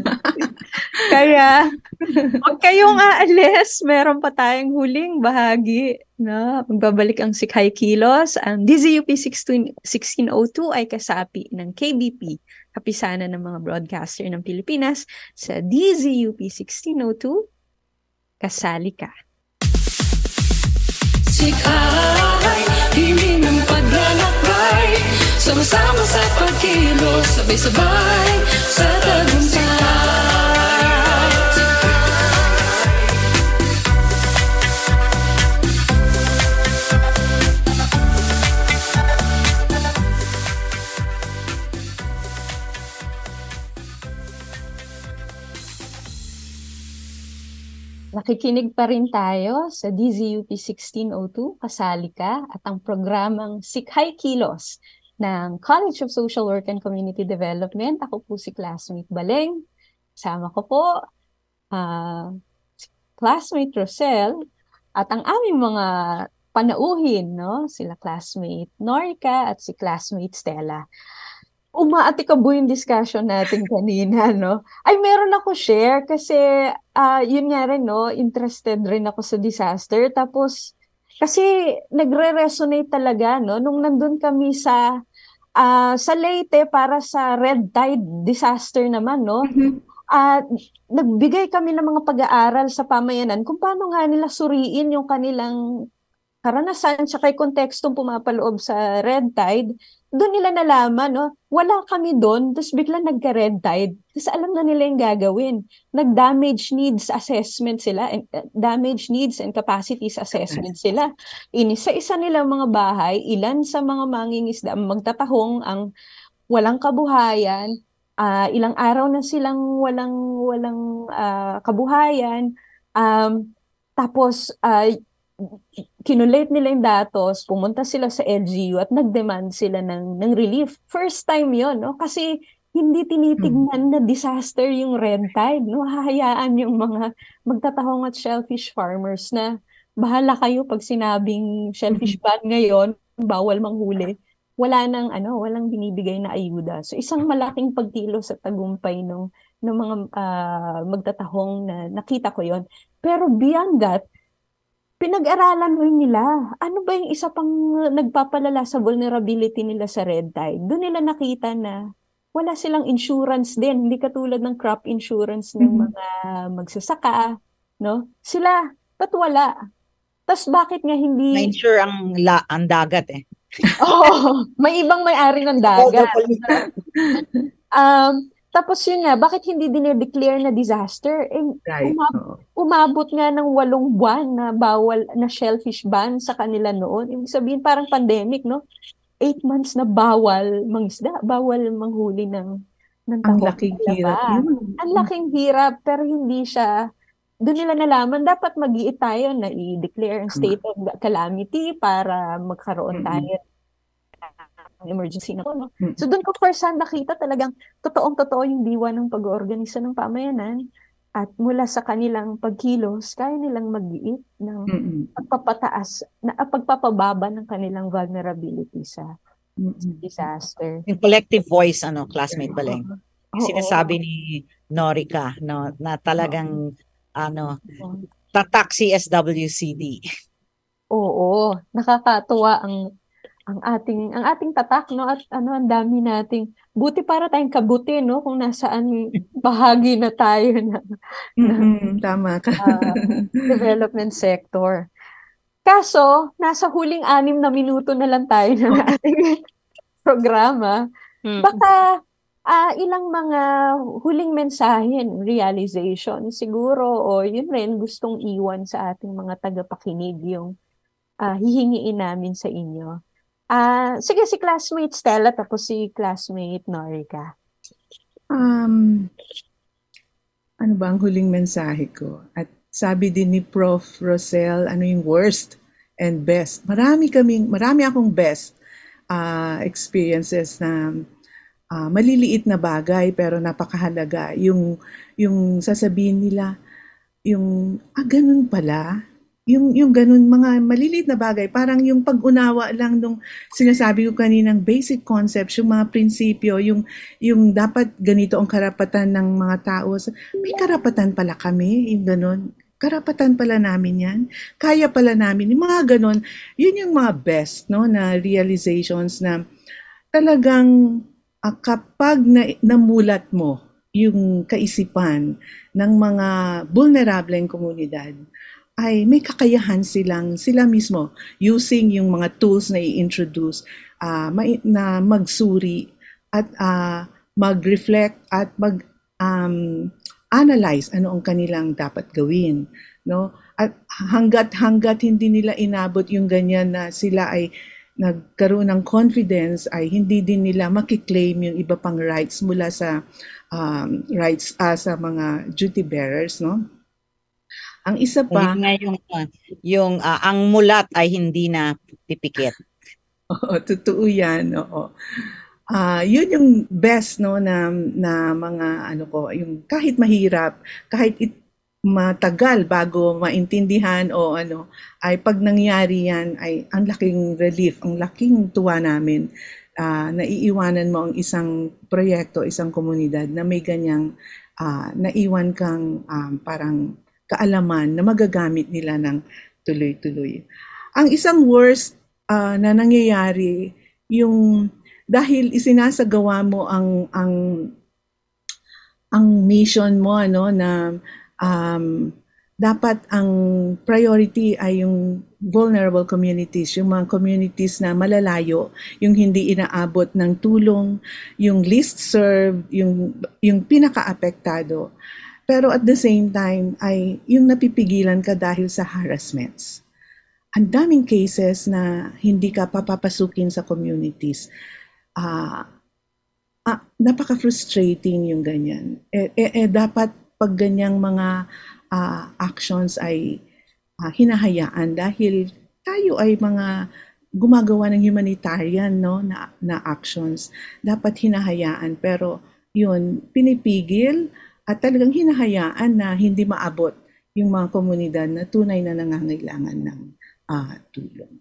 Kaya, huwag kayong aalis. Meron pa tayong huling bahagi. No? Magbabalik ang Sikhay Kilos. Ang D Z U P sixteen oh two ay kasapi ng K B P, kapisanan ng mga broadcaster ng Pilipinas. Sa D Z U P sixteen oh two, kasali ka. Sikhay, himig ng paglalakbay, sama-sama sa pagkilos, sabay-sabay sa tagumpay. Nakikinig pa rin tayo sa D Z U P sixteen oh two, Kasali Ka, at ang programang Sikhay Kilos ng College of Social Work and Community Development. Ako po si Classmate Baleng. Kasama ko po ah, si Classmate Rosel at ang aming mga panauhin, no? Sila Classmate Norika at si Classmate Stella. Umaatikaboy yung discussion natin kanina, no? Ay, meron ako share kasi ah yun nga rin, no? Interested rin ako sa disaster. Tapos, kasi nagre-resonate talaga, no? Nung nandun kami sa ah sa Leyte para sa Red Tide disaster naman, no? At nagbigay kami ng mga pag-aaral sa pamayanan kung paano nga nila suriin yung kanilang karanasan tsaka yung kontekstong pumapaloob sa Red Tide. Doon nila nalaman, no? Wala kami doon, tapos bigla nagka-Red Tide. Tapos alam na nila yung gagawin. Nag-damage needs assessment sila, and, uh, damage needs and capacities assessment sila. Inisa-isa nilang mga bahay, ilan sa mga mangingisda magtatahong ang walang kabuhayan, ah, ilang araw na silang walang walang ah, kabuhayan, um, tapos ah, kinulate nila yung datos, pumunta sila sa L G U at nag-demand sila ng, ng relief. First time yon, no? Kasi hindi tinitignan na disaster yung Red Tide, no? Hahayaan yung mga magtatahong at shellfish farmers na bahala kayo pag sinabing shellfish ban ngayon, bawal manghuli. Wala nang ano, walang binibigay na ayuda. So isang malaking pagkilos sa tagumpay ng ng mga ah, magtatahong na nakita ko yon. Pero beyond that, pinag-aralan rin nila. Ano ba yung isa pang nagpapalala sa vulnerability nila sa Red Tide? Doon nila nakita na wala silang insurance din. Hindi katulad ng crop insurance ng Mhm. mga magsasaka, no? Sila, ba't wala? Tapos bakit nga hindi... Na-insure ang, la, ang dagat eh. Oo, may ibang may-ari ng dagat. Um, tapos yun nga, bakit hindi dinedeclare na disaster? Eh, Right. umab- Oo. umabot nga ng walong buwan na bawal na shellfish ban sa kanila noon. Ibig sabihin parang pandemic, no? Eight months na bawal mangisda, bawal manghuli ng ng Ang tahong laking sa hirap laba. yun. Ang laking hirap, pero hindi siya, doon nila nalaman, dapat mag-iit tayo na i-declare ang state of calamity para magkaroon Mm-mm. tayo ng emergency na. No? Mm. So doon ko first hand nakita talagang totoong-totoo yung diwa ng pag-oorganisa ng pamayanan at mula sa kanilang pagkilos, kaya nilang mag-iit ng Mm-mm. pagpapataas, na ah, pagpapababa ng kanilang vulnerability sa Mm-mm. disaster. Yung collective voice, ano, Classmate Baleng. Oo. Sinasabi ni Norika, no, na talagang, ano, Oo. tatak C S W C D. Oo, nakakatuwa ang ang ating ang ating tatak, no, at ano, ang dami nating buti para tayong kabuti, no, kung nasaan bahagi na tayo na Mm-mm. Tama ka. ah, development sector. Kaso nasa huling anim na minuto na lang tayo ng ating programa. Mm. Baka ah, ilang mga huling mensahe, realization siguro, o yun rin gustong iwan sa ating mga tagapakinig yung ah, hihingiin namin sa inyo. Ah, sige, si classmate Stella tapos si classmate Norika. Um, ano ba ang huling mensahe ko? At sabi din ni Prof Rosel, ano yung worst and best? Marami kaming, marami akong best ah, experiences na ah, maliliit na bagay pero napakahalaga. Yung yung sasabihin nila, yung ah ganun pala. Yung yung ganun mga maliliit na bagay, parang yung pag-unawa lang nung sinasabi ko kaninang basic concepts, yung mga prinsipyo, yung yung dapat ganito ang karapatan ng mga tao. May karapatan pala kami, yung ganun. Karapatan pala namin yan. Kaya pala namin. Yung mga ganun, yun yung mga best, no, na realizations na talagang ah, kapag na, namulat mo yung kaisipan ng mga vulnerableng komunidad, ay may kakayahan silang sila mismo using yung mga tools na i-introduce ah, mai- na magsuri at ah, mag-reflect at mag um, analyze ano ang kanilang dapat gawin, no? At hanggat hanggat hindi nila inabot yung ganyan na sila ay nagkaroon ng confidence, ay hindi din nila makiklaim yung iba pang rights mula sa um, rights ah, sa mga duty bearers, no? Ang isa Kung pa, yun nga yung, ah, yung ah, ang mulat ay hindi na pipikit. oo, totoo yan, oo. Ah, yun yung best no na na mga ano ko, yung kahit mahirap, kahit it, matagal bago maintindihan o ano, ay pag nangyari yan ay ang laking relief, ang laking tuwa namin. Ah, naiiwanan mo ang isang proyekto, isang komunidad na may ganyang ah, naiwan kang um, parang kaalaman na magagamit nila ng tuloy-tuloy. Ang isang worst ah, na nangyayari yung dahil isinasagawa mo ang ang ang mission mo ano na um, dapat ang priority ay yung vulnerable communities, yung mga communities na malalayo, yung hindi inaabot ng tulong, yung least served, yung yung pinaka-apektado. Pero at the same time ay yung napipigilan ka dahil sa harassments. Ang daming cases na hindi ka papapasukin sa communities. Ah, ah, napaka-frustrating yung ganyan. Eh, eh, eh, dapat pag ganyang mga ah, actions ay ah, hinahayaan dahil tayo ay mga gumagawa ng humanitarian no na, na actions. Dapat hinahayaan pero yun pinipigil at talagang hinahayaan na hindi maabot yung mga komunidad na tunay na nangangailangan ng ah, tulong.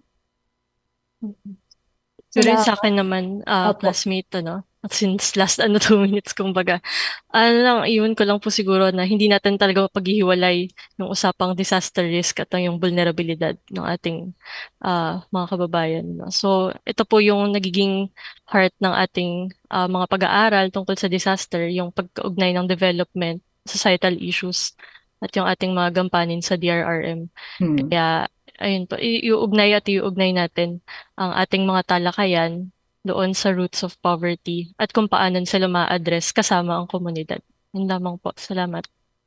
So rin Salamat. sa akin naman, ah, Opo. classmate, ano, since last ano two minutes kumbaga, ano lang, iwan ko lang po siguro na hindi natin talaga paghihiwalay yung usapang disaster risk at yung vulnerabilidad ng ating ah, mga kababayan. No? So ito po yung nagiging heart ng ating ah, mga pag-aaral tungkol sa disaster, yung pagkaugnay ng development, societal issues, at yung ating mga gampanin sa D R R M. Hmm. Kaya, ayun po, i- iuugnay at iuugnay natin ang ating mga talakayan doon sa roots of poverty at kung paano sila ma-address kasama ang komunidad. Yun lamang po. Salamat.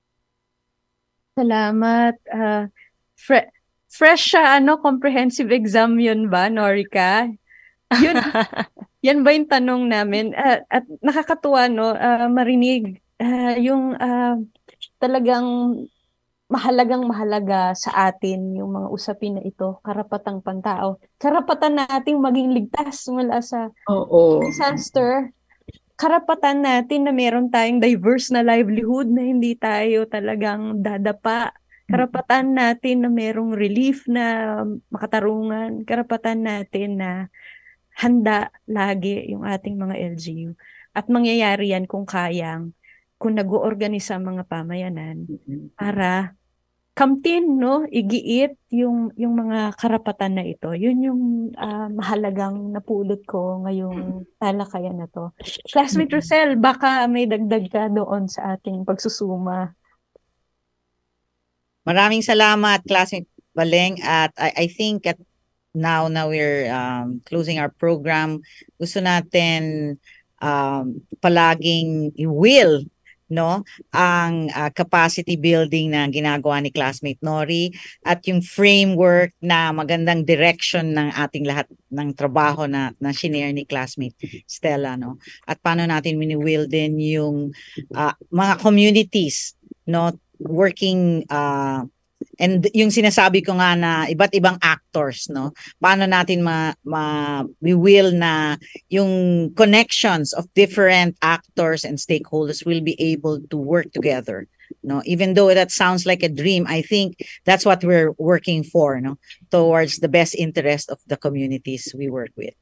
Salamat. Ah, fre- fresh siya, ano, comprehensive exam yun ba, Norika? Yun, yan ba yung tanong namin? Ah, at nakakatuwa, no, ah, marinig ah, yung ah, talagang mahalagang mahalaga sa atin yung mga usapin na ito, karapatang pantao. Karapatan nating maging ligtas mula sa Oo. disaster. Karapatan natin na meron tayong diverse na livelihood na hindi tayo talagang dadapa. Karapatan natin na merong relief na makatarungan. Karapatan natin na handa lagi yung ating mga L G U. At mangyayari yan kung kayang, kung nag-oorganisa ang mga pamayanan para kamtin, no, igiit yung yung mga karapatan na ito. Yun yung ah, mahalagang napulot ko ngayong talakayan na to. Classmate Rosel, baka may dagdag ka doon sa ating pagsusuma. Maraming salamat, classmate Baleng. At I, I think at now, now we're um, closing our program. Gusto natin um, palaging will no ang uh, capacity building na ginagawa ni classmate Nori at yung framework na magandang direction ng ating lahat ng trabaho na na shinare ni classmate Stella no at paano natin mini-will din yung uh, mga communities no working uh, and yung sinasabi ko nga na iba't ibang actors no paano natin ma, ma we will na yung connections of different actors and stakeholders will be able to work together no even though that sounds like a dream. I think that's what we're working for no towards the best interest of the communities we work with.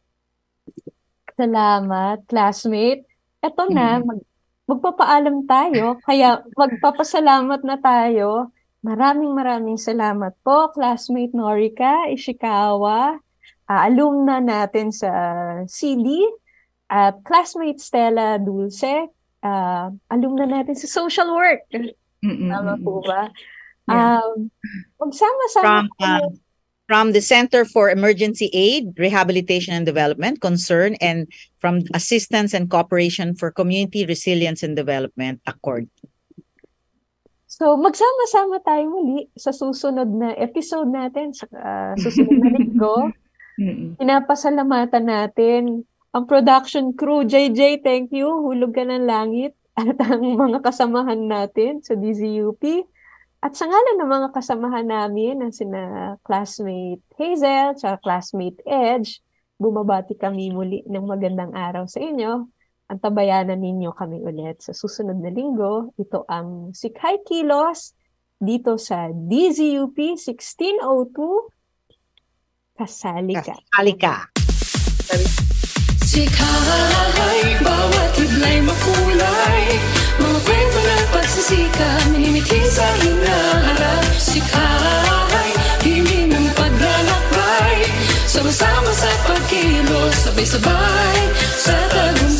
Salamat, classmate. Eto na, mag, magpapaalam tayo, kaya magpapasalamat na tayo. Maraming maraming salamat po, classmate Norika Ishikawa, uh, alumna natin sa C D, at classmate Stella Dulce, uh, alumna natin sa social work. Mm-mm. Tama po ba? Yeah. Um, magsama-sama From tayo. uh, from the Center for Emergency Aid, Rehabilitation and Development, Concern, and from Assistance and Cooperation for Community Resilience and Development, Accord. So, magsama-sama tayo muli sa susunod na episode natin, sa uh, susunod na linggo. Mm-mm. Pinapasalamatan natin ang production crew. J J, thank you. Hulog ka ng langit. At ang mga kasamahan natin sa D Z U P. At sa ngalan ng mga kasamahan namin, na sina classmate Hazel, at classmate Edge, bumabati kami muli ng magandang araw sa inyo. Antabayanan ninyo kami ulit sa susunod na linggo. Ito ang Sikhay Kilos dito sa D Z U P sixteen oh two. Kasali ka. Kasali ka. Sikhay, bawat hiblay makulay, mga kwento na pagsisika, minimiti sa hinaharap. Sikhay, himig ng paglalakbay, sama-sama sa pagkilos, sabay-sabay sa tagumpay.